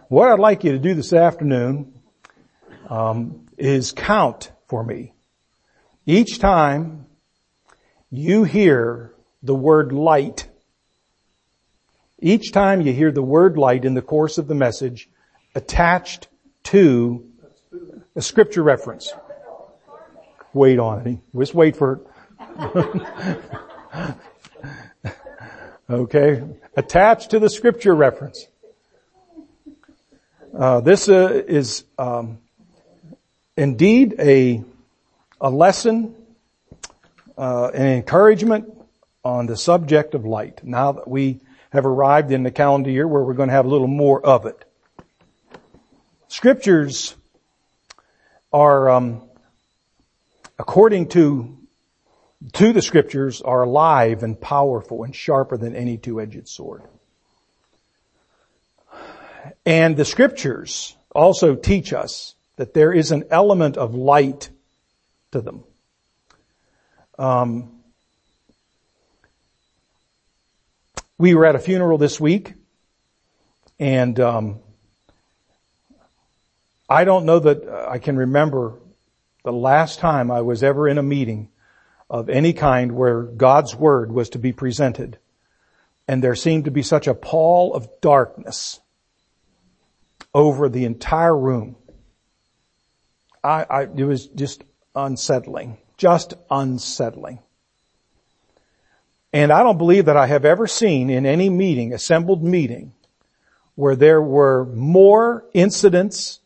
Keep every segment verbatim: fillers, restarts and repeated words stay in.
what I'd like you to do this afternoon um, is count for me. Each time you hear the word light, each time you hear the word light in the course of the message attached to a scripture reference. Wait on it. Just wait for it. Okay. Attached to the scripture reference. Uh, this uh, is um, indeed a a lesson, uh, an encouragement on the subject of light. Now that we have arrived in the calendar year where we're going to have a little more of it. Scriptures are, um, according to to the Scriptures, are alive and powerful and sharper than any two-edged sword. And the Scriptures also teach us that there is an element of light to them. Um, we were at a funeral this week, and um, I don't know that I can remember the last time I was ever in a meeting of any kind where God's Word was to be presented, and there seemed to be such a pall of darkness over the entire room. I, I, it was just unsettling, just unsettling. And I don't believe that I have ever seen in any meeting, assembled meeting, where there were more incidents,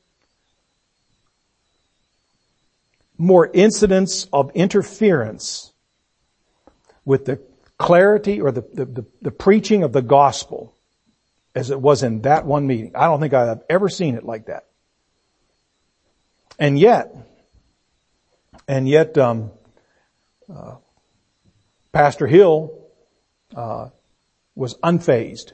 more incidents of interference with the clarity or the, the, the, the preaching of the gospel as it was in that one meeting. I don't think I've ever seen it like that. And yet, and yet, um, uh, Pastor Hill uh, was unfazed,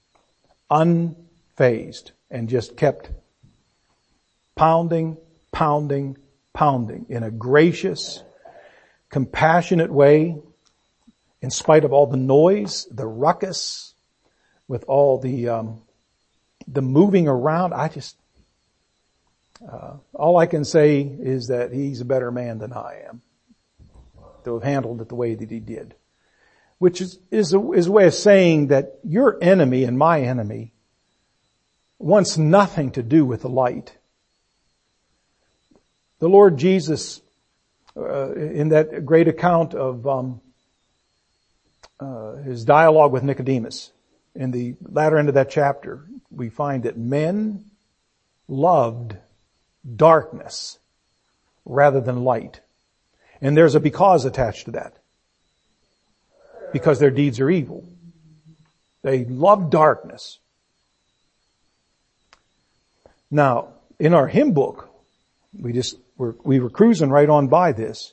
unfazed, and just kept pounding, pounding, pounding in a gracious, compassionate way, in spite of all the noise, the ruckus, with all the um, the moving around. I just uh, all I can say is that he's a better man than I am to have handled it the way that he did, which is is a, is a way of saying that your enemy and my enemy wants nothing to do with the light. The Lord Jesus, uh, in that great account of um, uh, his dialogue with Nicodemus, in the latter end of that chapter, we find that men loved darkness rather than light. And there's a because attached to that. Because their deeds are evil. They love darkness. Now, in our hymn book, we just were, we were cruising right on by this.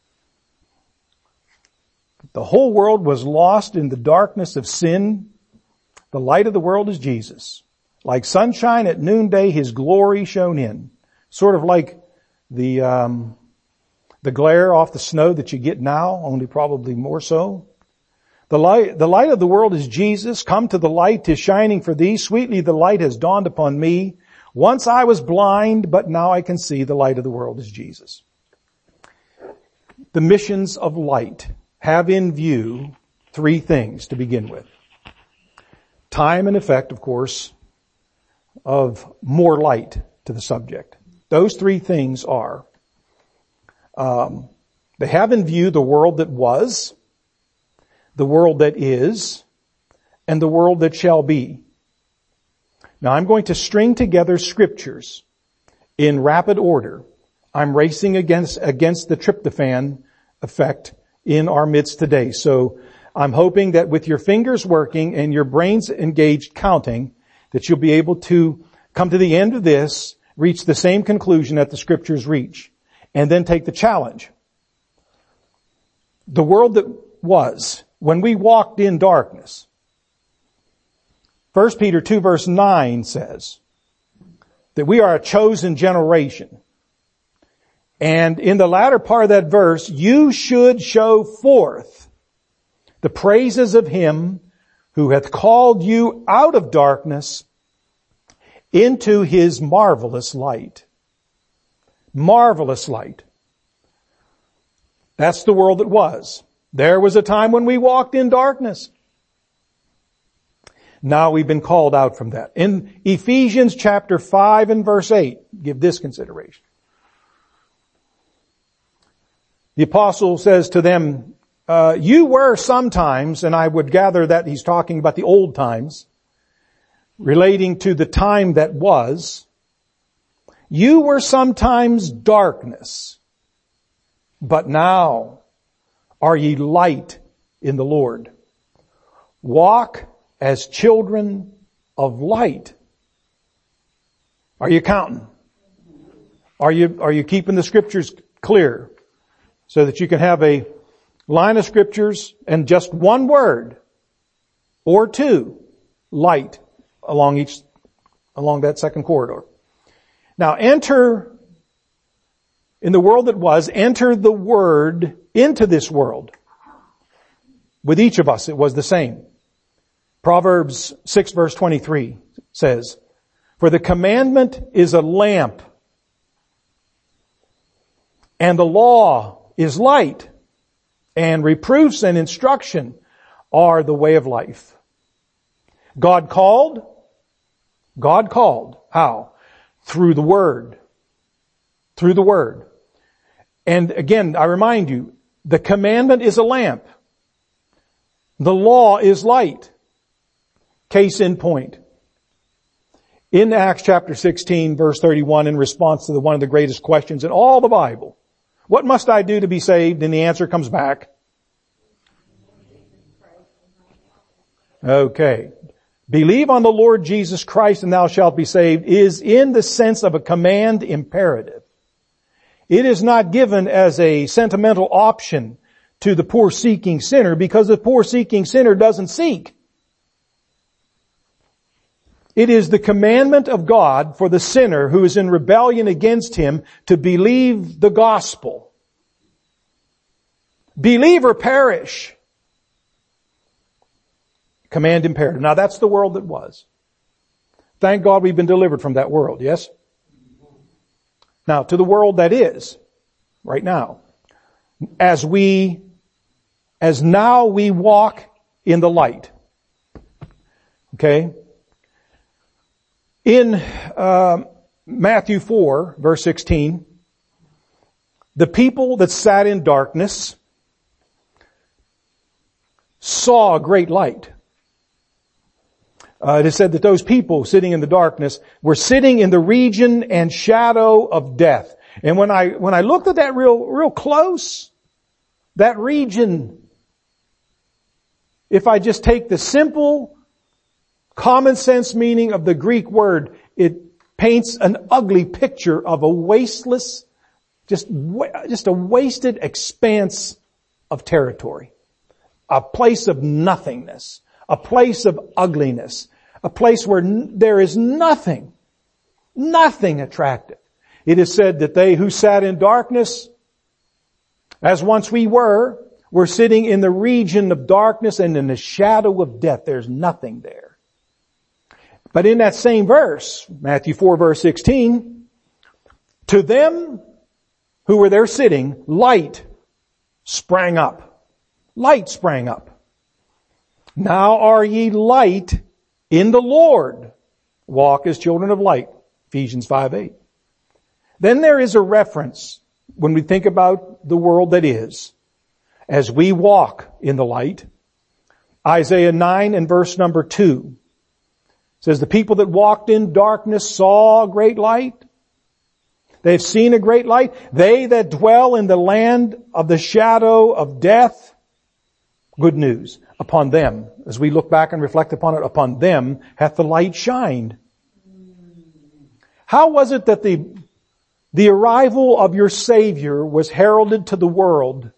The whole world was lost in the darkness of sin. The light of the world is Jesus. Like sunshine at noonday, His glory shone in. Sort of like the, um, the glare off the snow that you get now, only probably more so. The light, the light of the world is Jesus. Come to the light, 'tis shining for thee. Sweetly the light has dawned upon me. Once I was blind, but now I can see. The light of the world is Jesus. The missions of light have in view three things to begin with. Time and effect, of course, of more light to the subject. Those three things are, um, they have in view the world that was, the world that is, and the world that shall be. Now I'm going to string together scriptures in rapid order. I'm racing against, against the tryptophan effect in our midst today. So I'm hoping that with your fingers working and your brains engaged counting, that you'll be able to come to the end of this, reach the same conclusion that the scriptures reach, and then take the challenge. The world that was, when we walked in darkness, First Peter two verse nine says that we are a chosen generation. And in the latter part of that verse, you should show forth the praises of Him who hath called you out of darkness into His marvelous light. Marvelous light. That's the world that was. There was a time when we walked in darkness. Now we've been called out from that. In Ephesians chapter five and verse eight, give this consideration. The apostle says to them, uh, you were sometimes, and I would gather that he's talking about the old times, relating to the time that was, you were sometimes darkness, but now are ye light in the Lord. Walk as children of light. Are you counting? Are you, are you keeping the scriptures clear so that you can have a line of scriptures and just one word or two, light, along each, along that second corridor. Now enter, in the world that was, enter the word into this world. With each of us it was the same. Proverbs six verse twenty-three says, for the commandment is a lamp, and the law is light, and reproofs and instruction are the way of life. God called, God called, how? Through the Word. Through the Word. And again, I remind you, the commandment is a lamp. The law is light. Case in point. In Acts chapter sixteen verse thirty-one, in response to the, one of the greatest questions in all the Bible, what must I do to be saved? And the answer comes back. Okay. Believe on the Lord Jesus Christ and thou shalt be saved is in the sense of a command imperative. It is not given as a sentimental option to the poor seeking sinner, because the poor seeking sinner doesn't seek. It is the commandment of God for the sinner who is in rebellion against Him to believe the gospel. Believe or perish. Command imperative. Now that's the world that was. Thank God we've been delivered from that world, yes? Now to the world that is, right now. As we, as now we walk in the light. Okay? In uh, Matthew four, verse sixteen, the people that sat in darkness saw a great light. Uh, it is said that those people sitting in the darkness were sitting in the region and shadow of death. And when I, when I looked at that real, real close, that region, if I just take the simple common sense meaning of the Greek word, it paints an ugly picture of a wasteless, just, just a wasted expanse of territory. A place of nothingness. A place of ugliness. A place where n- there is nothing, nothing attractive. It is said that they who sat in darkness, as once we were, were sitting in the region of darkness and in the shadow of death. There's nothing there. But in that same verse, Matthew four verse sixteen, to them who were there sitting, light sprang up. Light sprang up. Now are ye light in the Lord. Walk as children of light. Ephesians five eight. Then there is a reference when we think about the world that is, as we walk in the light. Isaiah nine and verse number two says, the people that walked in darkness saw a great light. They've seen a great light. They that dwell in the land of the shadow of death, good news. Upon them, as we look back and reflect upon it, upon them hath the light shined. How was it that the, the arrival of your Savior was heralded to the world?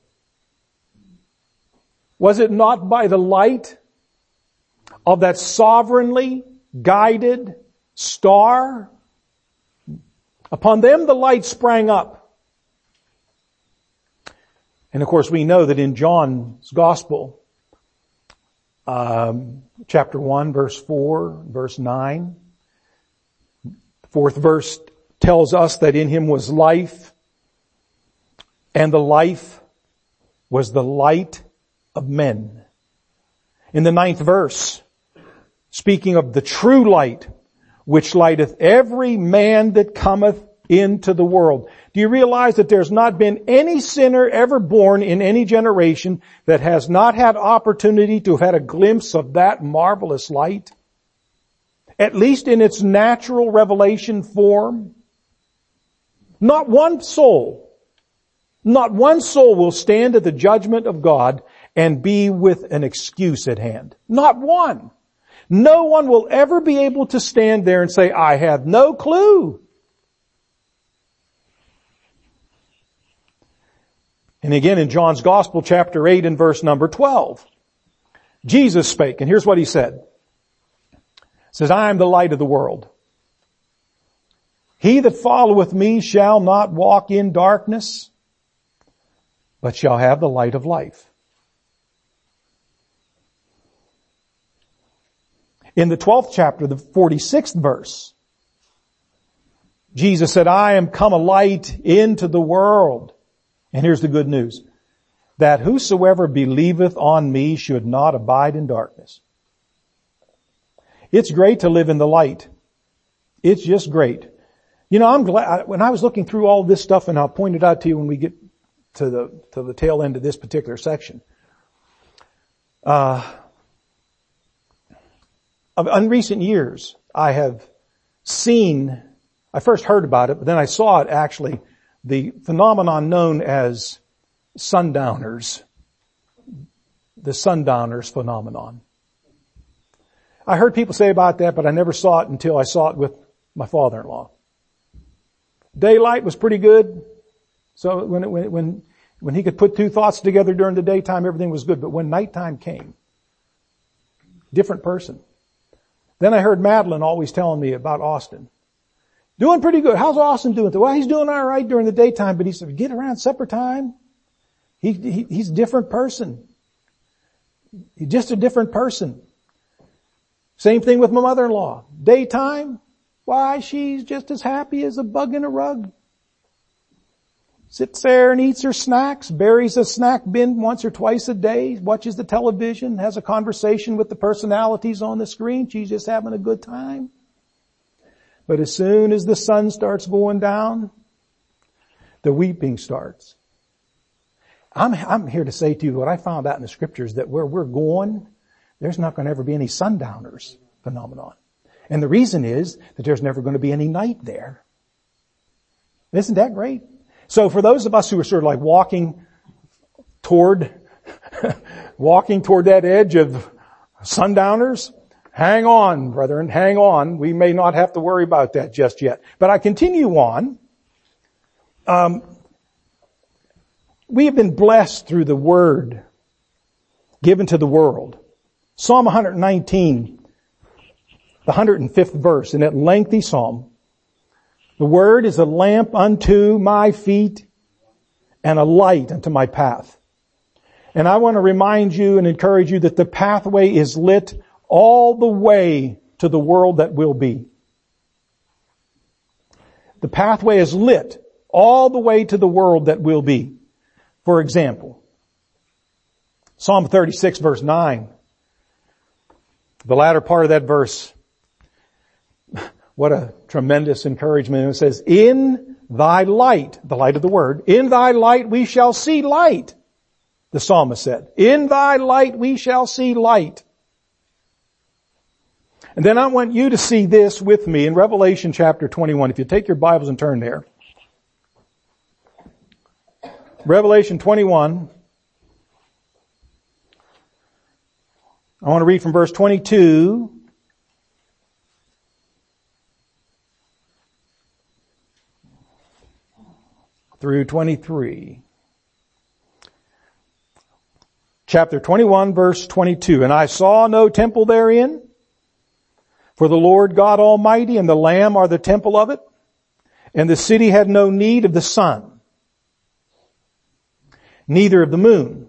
Was it not by the light of that sovereignly guided star? Upon them the light sprang up. And of course we know that in John's Gospel, Um, chapter one, verse four, verse nine. Fourth verse tells us that in him was life, and the life was the light of men. In the ninth verse, speaking of the true light, which lighteth every man that cometh into the world. Do you realize that there's not been any sinner ever born in any generation that has not had opportunity to have had a glimpse of that marvelous light? At least in its natural revelation form. Not one soul, not one soul will stand at the judgment of God and be with an excuse at hand. Not one. No one will ever be able to stand there and say, I have no clue. And again in John's Gospel, chapter eight and verse number twelve, Jesus spake, and here's what he said. He says, I am the light of the world. He that followeth me shall not walk in darkness, but shall have the light of life. In the twelfth chapter, the forty-sixth verse, Jesus said, I am come a light into the world. And here's the good news, that whosoever believeth on me should not abide in darkness. It's great to live in the light. It's just great. You know, I'm glad, when I was looking through all this stuff, and I'll point it out to you when we get to the, to the tail end of this particular section. Uh, in recent years, I have seen, I first heard about it, but then I saw it actually, the phenomenon known as sundowners. The sundowners phenomenon. I heard people say about that, but I never saw it until I saw it with my father-in-law. Daylight was pretty good. So when, it, when, when, when he could put two thoughts together during the daytime, everything was good. But when nighttime came, different person. Then I heard Madeline always telling me about Austin. Doing pretty good. How's Austin doing? Well, he's doing all right during the daytime, but he said, get around supper time. He, he, he's a different person. He's just a different person. Same thing with my mother-in-law. Daytime, why, she's just as happy as a bug in a rug. Sits there and eats her snacks, buries a snack bin once or twice a day, watches the television, has a conversation with the personalities on the screen. She's just having a good time. But as soon as the sun starts going down, the weeping starts. I'm, I'm here to say to you what I found out in the scriptures, that where we're going, there's not going to ever be any sundowners phenomenon. And the reason is that there's never going to be any night there. Isn't that great? So for those of us who are sort of like walking toward, walking toward that edge of sundowners, hang on, brethren, hang on. We may not have to worry about that just yet. But I continue on. Um, we have been blessed through the word given to the world. Psalm one nineteen, the one hundred fifth verse, in that lengthy psalm. The word is a lamp unto my feet and a light unto my path. And I want to remind you and encourage you that the pathway is lit all the way to the world that will be. The pathway is lit all the way to the world that will be. For example, Psalm thirty-six verse nine. The latter part of that verse, what a tremendous encouragement. It says, in thy light, the light of the word, in thy light we shall see light. The psalmist said, in thy light we shall see light. And then I want you to see this with me in Revelation chapter twenty-one. If you take your Bibles and turn there. Revelation twenty-one. I want to read from verse twenty-two through twenty-three. Chapter twenty-one, verse twenty-two. And I saw no temple therein, for the Lord God Almighty and the Lamb are the temple of it, and the city had no need of the sun, neither of the moon.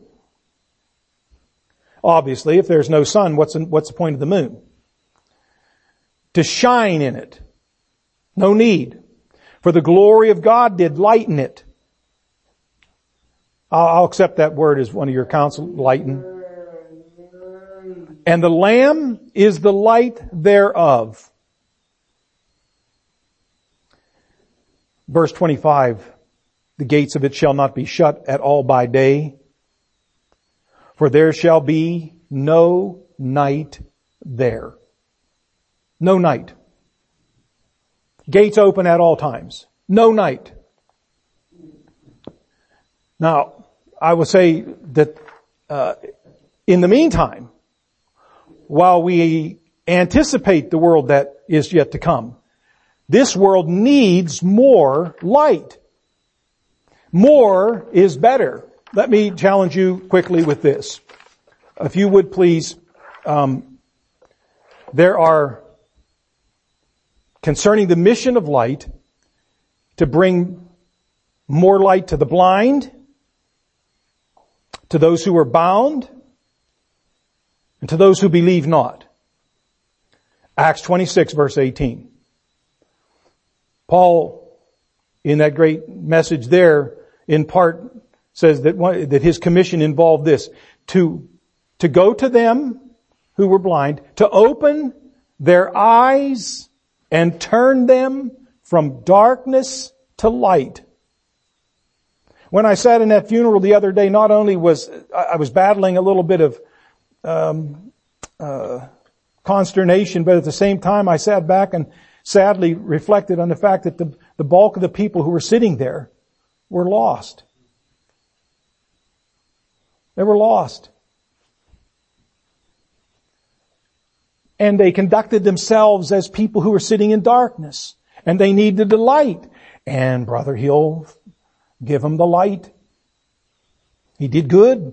Obviously, if there's no sun, what's, what's the point of the moon? To shine in it. No need. For the glory of God did lighten it. I'll, I'll accept that word as one of your counsel, lighten. And the Lamb is the light thereof. Verse twenty-five, the gates of it shall not be shut at all by day, for there shall be no night there. No night. Gates open at all times. No night. Now, I will say that uh, in the meantime, while we anticipate the world that is yet to come, this world needs more light. More is better. Let me challenge you quickly with this. If you would please, um, there are, concerning the mission of light, to bring more light to the blind, to those who are bound, and to those who believe not. Acts twenty-six verse eighteen. Paul, in that great message there, in part says that one, that his commission involved this, to, to go to them who were blind, to open their eyes and turn them from darkness to light. When I sat in that funeral the other day, not only was, I was battling a little bit of, um, uh, consternation, but at the same time I sat back and sadly reflected on the fact that the, the bulk of the people who were sitting there were lost. They were lost. And they conducted themselves as people who were sitting in darkness. And they needed the light. And Brother Hill gave them the light. He did good.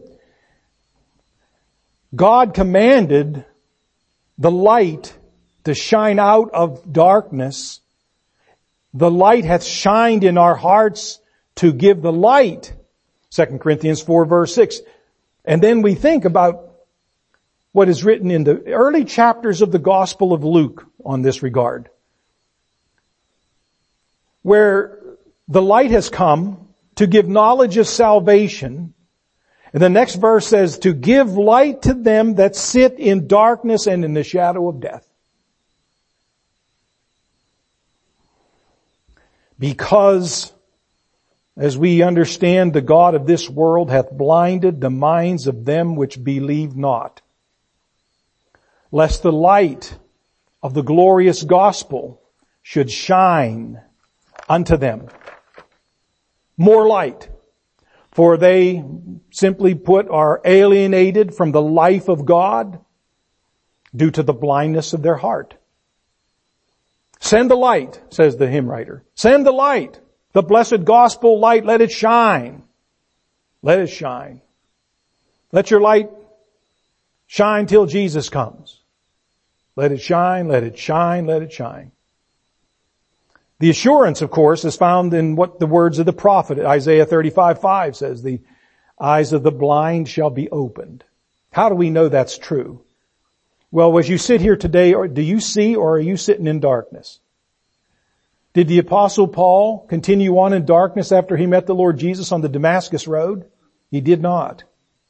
God commanded the light to shine out of darkness. The light hath shined in our hearts to give the light. Second Corinthians four verse six. And then we think about what is written in the early chapters of the Gospel of Luke on this regard, where the light has come to give knowledge of salvation. And the next verse says, to give light to them that sit in darkness and in the shadow of death. Because, as we understand, the God of this world hath blinded the minds of them which believe not, lest the light of the glorious gospel should shine unto them. More light. For they, simply put, are alienated from the life of God due to the blindness of their heart. Send the light, says the hymn writer. Send the light. The blessed gospel light, let it shine. Let it shine. Let your light shine till Jesus comes. Let it shine, let it shine, let it shine. The assurance, of course, is found in what the words of the prophet, Isaiah thirty-five five says, the eyes of the blind shall be opened. How do we know that's true? Well, as you sit here today, do you see or are you sitting in darkness? Did the Apostle Paul continue on in darkness after he met the Lord Jesus on the Damascus road? He did not.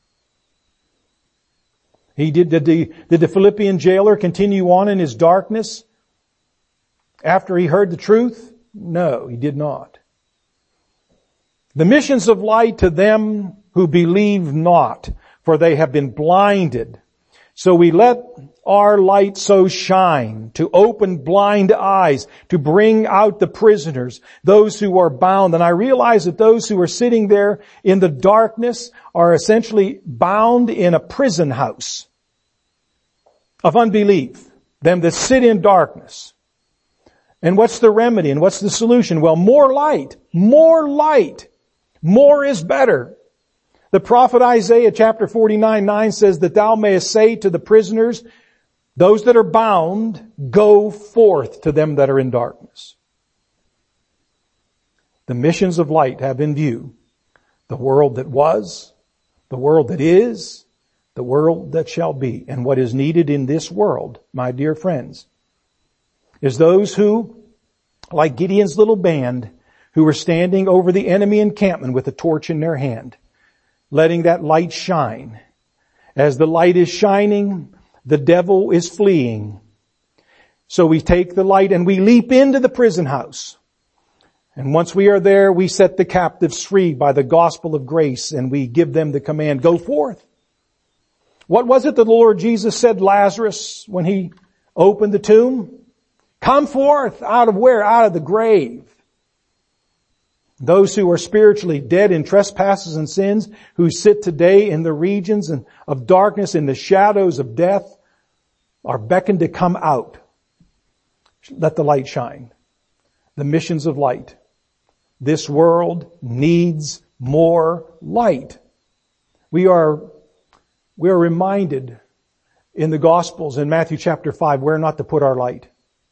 He did, did the, did the Philippian jailer continue on in his darkness after he heard the truth? No, he did not. The missions of light to them who believe not, for they have been blinded. So we let our light so shine to open blind eyes, to bring out the prisoners, those who are bound. And I realize that those who are sitting there in the darkness are essentially bound in a prison house of unbelief. Them that sit in darkness. And what's the remedy and what's the solution? Well, more light, more light, more is better. The prophet Isaiah chapter forty-nine nine says that thou mayest say to the prisoners, those that are bound, go forth to them that are in darkness. The missions of light have in view the world that was, the world that is, the world that shall be. And what is needed in this world, my dear friends, is those who like Gideon's little band who were standing over the enemy encampment with a torch in their hand, letting that light shine. As the light is shining, the devil is fleeing. So we take the light and we leap into the prison house. And once we are there, we set the captives free by the gospel of grace, and we give them the command, go forth. What was it that the Lord Jesus said to Lazarus when he opened the tomb? Come forth out of where? Out of the grave. Those who are spiritually dead in trespasses and sins, who sit today in the regions of darkness, in the shadows of death, are beckoned to come out. Let the light shine. The missions of light. This world needs more light. We are, we are reminded in the Gospels in Matthew chapter five where not to put our light.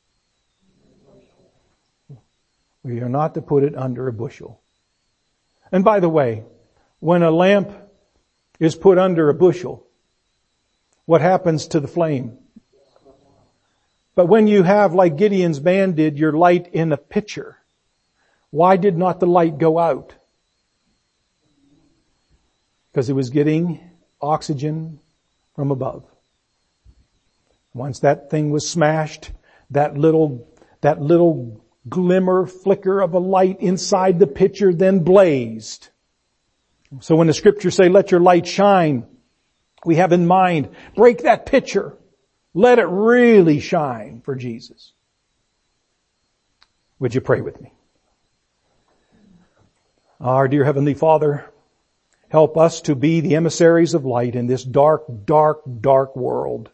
We are not to put it under a bushel. And by the way, when a lamp is put under a bushel, what happens to the flame? But when you have, like Gideon's band did, your light in a pitcher, why did not the light go out? Because it was getting oxygen from above. Once that thing was smashed, that little, that little glimmer, flicker of a light inside the pitcher then blazed. So when the scriptures say, let your light shine, we have in mind, break that pitcher. Let it really shine for Jesus. Would you pray with me? Our dear Heavenly Father, help us to be the emissaries of light in this dark, dark, dark world.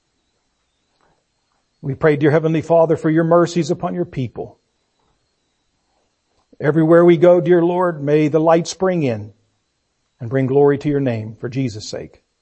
We pray, dear Heavenly Father, for your mercies upon your people. Everywhere we go, dear Lord, may the light spring in and bring glory to your name for Jesus' sake.